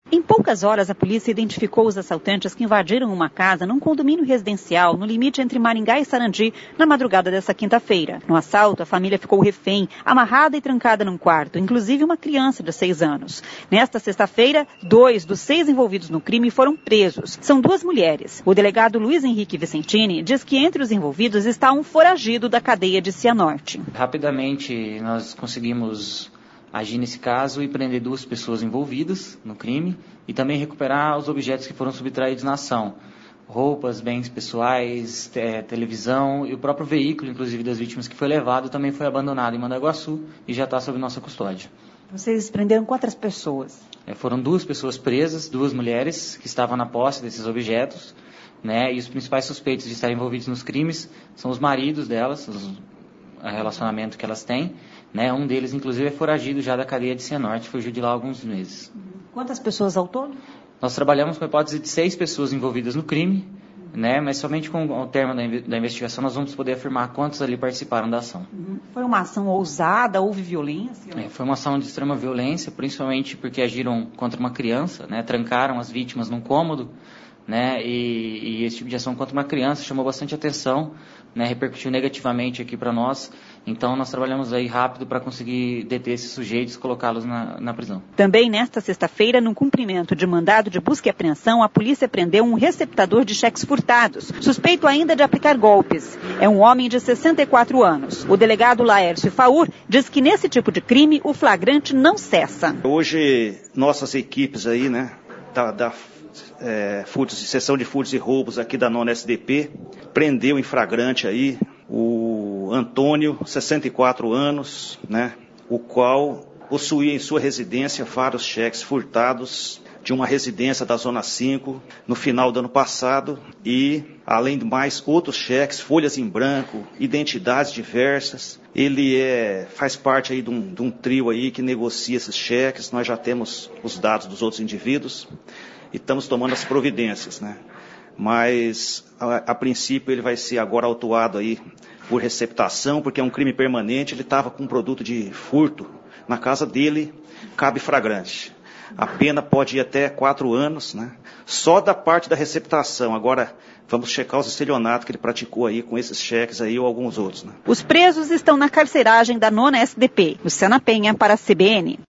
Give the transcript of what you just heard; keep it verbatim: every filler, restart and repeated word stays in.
Em poucas horas, a polícia identificou os assaltantes que invadiram uma casa num condomínio residencial no limite entre Maringá e Sarandi na madrugada dessa quinta-feira. No assalto, a família ficou refém, amarrada e trancada num quarto, inclusive uma criança de seis anos. Nesta sexta-feira, dois dos seis envolvidos no crime foram presos. São duas mulheres. O delegado Luiz Henrique Vicentini diz que entre os envolvidos está um foragido da cadeia de Cianorte. Rapidamente, nós conseguimos agir nesse caso e prender duas pessoas envolvidas no crime e também recuperar os objetos que foram subtraídos na ação. Roupas, bens pessoais, te- televisão e o próprio veículo, inclusive das vítimas, que foi levado, também foi abandonado em Mandaguaçu e já está sob nossa custódia. Vocês prenderam quantas pessoas? É, foram duas pessoas presas, duas mulheres que estavam na posse desses objetos, né, e os principais suspeitos de estarem envolvidos nos crimes são os maridos delas, os, o relacionamento que elas têm. Né, um deles, inclusive, é foragido já da cadeia de Cianorte, fugiu de lá há alguns meses. Quantas pessoas ao todo? Nós trabalhamos com a hipótese de seis pessoas envolvidas no crime, né, mas somente com o termo da, da investigação nós vamos poder afirmar quantos ali participaram da ação. Foi uma ação ousada? Houve violência? É, foi uma ação de extrema violência, principalmente porque agiram contra uma criança, né, trancaram as vítimas num cômodo, né, e, e esse tipo de ação contra uma criança chamou bastante atenção, né, repercutiu negativamente aqui para nós. Então nós trabalhamos aí rápido para conseguir deter esses sujeitos e colocá-los na, na prisão. Também nesta sexta-feira, no cumprimento de mandado de busca e apreensão, a polícia prendeu um receptador de cheques furtados, suspeito ainda de aplicar golpes. É um homem de sessenta e quatro anos. O delegado Laércio Faur diz que nesse tipo de crime o flagrante não cessa. Hoje nossas equipes aí, né, da, da é, furtos, seção de furtos e roubos aqui da nona S D P, prendeu em flagrante aí o Antônio, sessenta e quatro anos, né, o qual possuía em sua residência vários cheques furtados de uma residência da Zona cinco no final do ano passado e, além de mais, outros cheques, folhas em branco, identidades diversas. Ele é, faz parte aí de um, de um trio aí que negocia esses cheques. Nós já temos os dados dos outros indivíduos e estamos tomando as providências, né? Mas, a, a princípio, ele vai ser agora autuado aí por receptação, porque é um crime permanente. Ele estava com um produto de furto na casa dele, cabe flagrante. A pena pode ir até quatro anos, né? Só da parte da receptação. Agora, vamos checar os estelionatos que ele praticou aí com esses cheques aí ou alguns outros, né? Os presos estão na carceragem da nona S D P. Luciana Penha para a C B N.